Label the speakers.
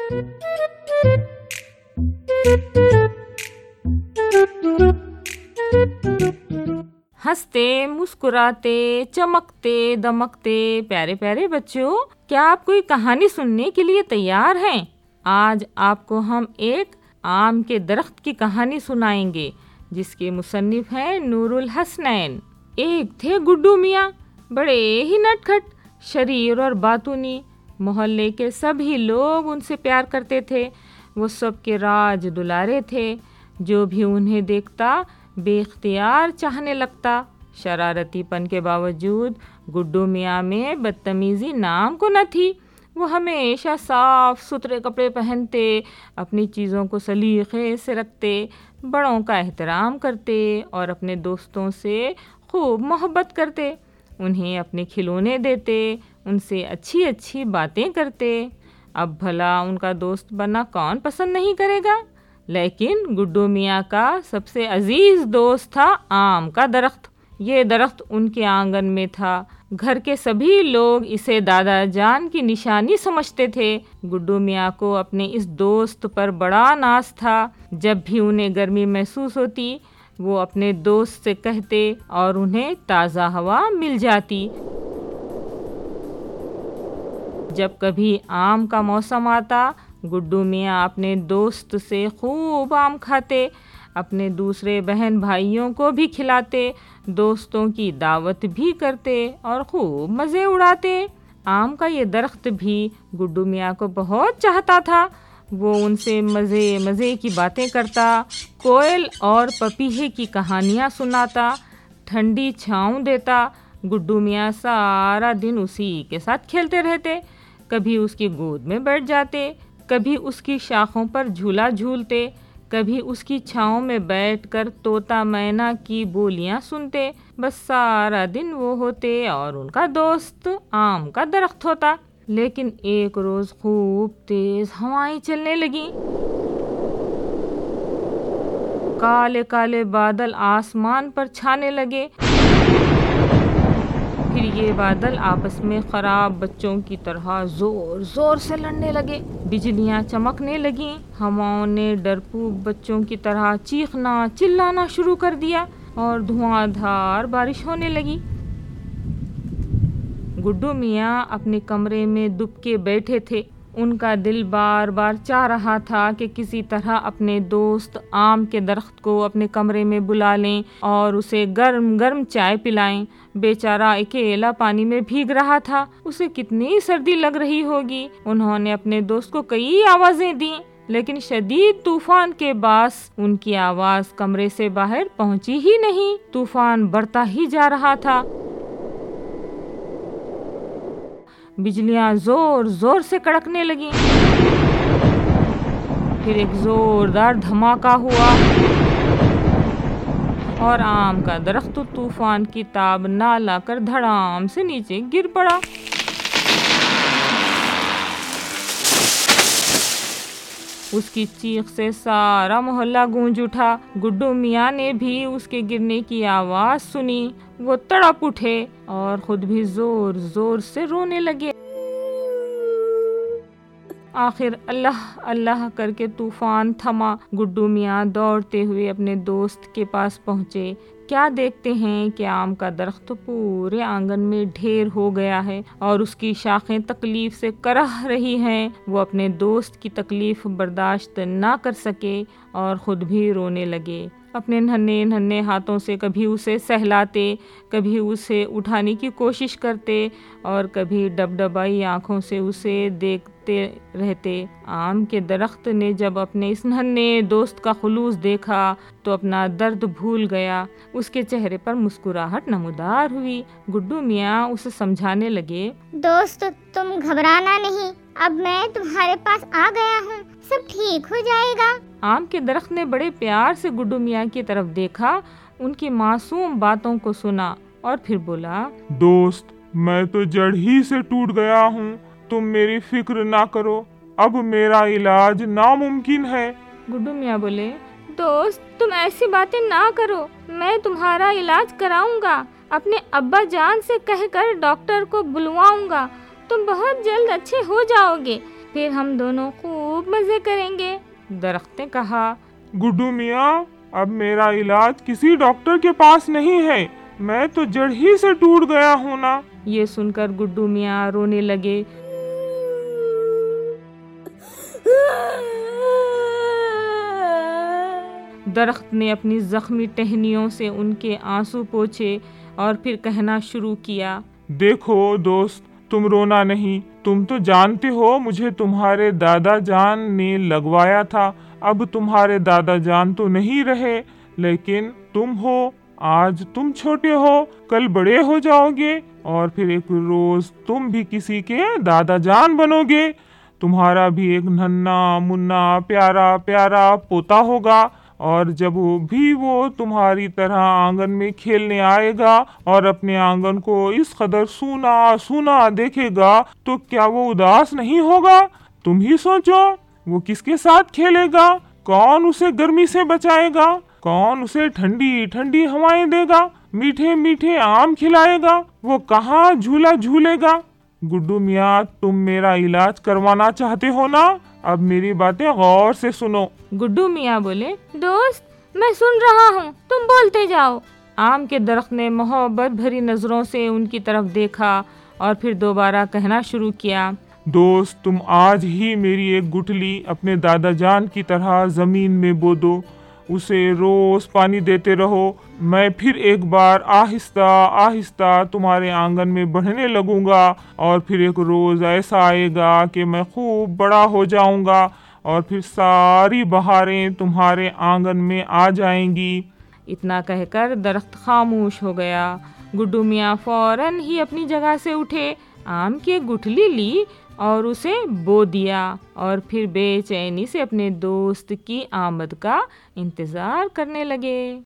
Speaker 1: ہنستے مسکراتے چمکتے دمکتے پیارے پیارے بچوں، کیا آپ کوئی کہانی سننے کے لیے تیار ہیں؟ آج آپ کو ہم ایک آم کے درخت کی کہانی سنائیں گے جس کے مصنف ہیں نور الحسنین۔ ایک تھے گڈو میاں، بڑے ہی نٹ کھٹ، شریر اور باتونی۔ محلے کے سبھی لوگ ان سے پیار کرتے تھے، وہ سب کے راج دلارے تھے۔ جو بھی انہیں دیکھتا بے اختیار چاہنے لگتا۔ شرارتی پن کے باوجود گڈو میاں میں بدتمیزی نام کو نہ تھی۔ وہ ہمیشہ صاف ستھرے کپڑے پہنتے، اپنی چیزوں کو سلیقے سے رکھتے، بڑوں کا احترام کرتے اور اپنے دوستوں سے خوب محبت کرتے۔ انہیں اپنے کھلونے دیتے، ان سے اچھی اچھی باتیں کرتے۔ اب بھلا ان کا دوست بننا کون پسند نہیں کرے گا؟ لیکن گڈو میاں کا سب سے عزیز دوست تھا آم کا درخت۔ یہ درخت ان کے آنگن میں تھا۔ گھر کے سبھی لوگ اسے دادا جان کی نشانی سمجھتے تھے۔ گڈو میاں کو اپنے اس دوست پر بڑا ناز تھا۔ جب بھی انہیں گرمی محسوس ہوتی، وہ اپنے دوست سے کہتے اور انہیں تازہ ہوا مل جاتی۔ جب کبھی آم کا موسم آتا، گڈو میاں اپنے دوست سے خوب آم کھاتے، اپنے دوسرے بہن بھائیوں کو بھی کھلاتے، دوستوں کی دعوت بھی کرتے اور خوب مزے اڑاتے۔ آم کا یہ درخت بھی گڈو میاں کو بہت چاہتا تھا۔ وہ ان سے مزے کی باتیں کرتا، کوئل اور پپیہے کی کہانیاں سناتا، ٹھنڈی چھاؤں دیتا۔ گڈو میاں سارا دن اسی کے ساتھ کھیلتے رہتے، کبھی اس کی گود میں بیٹھ جاتے، کبھی اس کی شاخوں پر جھولا جھولتے، کبھی اس کی چھاؤں میں بیٹھ کر طوطا مینا کی بولیاں سنتے۔ بس سارا دن وہ ہوتے اور ان کا دوست آم کا درخت ہوتا۔ لیکن ایک روز خوب تیز ہوائیں چلنے لگیں، کالے کالے بادل آسمان پر چھانے لگے۔ پھر یہ بادل آپس میں خراب بچوں کی طرح زور زور سے لڑنے لگے، بجلیاں چمکنے لگیں، ہواؤں نے ڈرپوک بچوں کی طرح چیخنا چلانا شروع کر دیا اور دھواں دھار بارش ہونے لگی۔ گڈو میاں اپنے کمرے میں دب کے بیٹھے تھے۔ ان کا دل بار بار چاہ رہا تھا کہ کسی طرح اپنے دوست آم کے درخت کو اپنے کمرے میں بلا لیں اور اسے گرم گرم چائے پلائیں۔ بیچارہ اکیلا پانی میں بھیگ رہا تھا، اسے کتنی سردی لگ رہی ہوگی۔ انہوں نے اپنے دوست کو کئی آوازیں دیں، لیکن شدید طوفان کے باعث ان کی آواز کمرے سے باہر پہنچی ہی نہیں۔ طوفان بڑھتا ہی جا رہا تھا، بجلیاں زور زور سے کڑکنے لگیں۔ پھر ایک زوردار دھماکہ ہوا اور آم کا درخت طوفان کی تاب نہ لا کر دھڑام سے نیچے گر پڑا۔ اس کی چیخ سے سارا محلہ گونج اٹھا۔ گڈو میاں نے بھی اس کے گرنے کی آواز سنی۔ وہ تڑپ اٹھے اور خود بھی زور زور سے رونے لگے۔ آخر اللہ اللہ کر کے طوفان تھما۔ گڈو میاں دوڑتے ہوئے اپنے دوست کے پاس پہنچے۔ کیا دیکھتے ہیں کہ آم کا درخت پورے آنگن میں ڈھیر ہو گیا ہے اور اس کی شاخیں تکلیف سے کرہ رہی ہیں۔ وہ اپنے دوست کی تکلیف برداشت نہ کر سکے اور خود بھی رونے لگے۔ اپنے ننھے ننھے ہاتھوں سے کبھی اسے سہلاتے، کبھی اسے اٹھانے کی کوشش کرتے اور کبھی ڈبڈبائی آنکھوں سے اسے دیکھتے رہتے۔ آم کے درخت نے جب اپنے اس ننھے دوست کا خلوص دیکھا تو اپنا درد بھول گیا، اس کے چہرے پر مسکراہٹ نمودار ہوئی۔ گڈو میاں اسے سمجھانے لگے،
Speaker 2: دوست تم گھبرانا نہیں، اب میں تمہارے پاس آ گیا ہوں، سب ٹھیک ہو جائے گا۔
Speaker 1: آم کے درخت نے بڑے پیار سے گڈو میاں کی طرف دیکھا، ان کی معصوم باتوں کو سنا اور پھر بولا،
Speaker 3: دوست میں تو جڑ ہی سے ٹوٹ گیا ہوں، تم میری فکر نہ کرو، اب میرا علاج ناممکن ہے۔
Speaker 1: گڈو میاں بولے، دوست تم ایسی باتیں نہ کرو، میں تمہارا علاج کراؤں گا، اپنے ابا جان سے کہہ کر ڈاکٹر کو بلواؤں گا، تم بہت جلد اچھے ہو جاؤ گے۔ پھر ہم دونوں خوب مزے کریں گے۔ درخت نے کہا،
Speaker 3: گڈو میاں اب میرا علاج کسی ڈاکٹر کے پاس نہیں ہے، میں تو جڑ ہی سے ٹوٹ گیا ہوں نا۔
Speaker 1: یہ سن کر گڈو میاں رونے لگے۔ درخت نے اپنی زخمی ٹہنیوں سے ان کے آنسو پوچھے اور پھر کہنا شروع کیا،
Speaker 3: دیکھو دوست، تم رونا نہیں، تم تو جانتے ہو مجھے تمہارے دادا جان نے لگوایا تھا۔ اب تمہارے دادا جان تو نہیں رہے، لیکن تم ہو۔ آج تم چھوٹے ہو، کل بڑے ہو جاؤ گے اور پھر ایک روز تم بھی کسی کے دادا جان بنو گے۔ تمہارا بھی ایک ننھا منا پیارا پیارا پوتا ہوگا، اور جب وہ تمہاری طرح آنگن میں کھیلنے آئے گا اور اپنے آنگن کو اس قدر سونا سونا دیکھے گا تو کیا وہ اداس نہیں ہوگا؟ تم ہی سوچو، وہ کس کے ساتھ کھیلے گا؟ کون اسے گرمی سے بچائے گا؟ کون اسے ٹھنڈی ٹھنڈی ہوائیں دے گا؟ میٹھے میٹھے آم کھلائے گا؟ وہ کہاں جھولا جھولے گا؟ گڈو میاں، تم میرا علاج کروانا چاہتے ہو نا؟ اب میری باتیں غور سے سنو۔
Speaker 1: گڈو میاں بولے، دوست میں سن رہا ہوں، تم بولتے جاؤ۔ آم کے درخت نے محبت بھری نظروں سے ان کی طرف دیکھا اور پھر دوبارہ کہنا شروع کیا،
Speaker 3: دوست تم آج ہی میری ایک گٹھلی اپنے دادا جان کی طرح زمین میں بو دو، اسے روز پانی دیتے رہو۔ میں پھر ایک بار آہستہ آہستہ تمہارے آنگن میں بڑھنے لگوں گا، اور پھر ایک روز ایسا آئے گا کہ میں خوب بڑا ہو جاؤں گا، اور پھر ساری بہاریں تمہارے آنگن میں آ جائیں گی۔
Speaker 1: اتنا کہہ کر درخت خاموش ہو گیا۔ گڈو میاں فوراً ہی اپنی جگہ سے اٹھے، آم کی ایک گٹھلی لی اور اسے بو دیا، اور پھر بے چینی سے اپنے دوست کی آمد کا انتظار کرنے لگے۔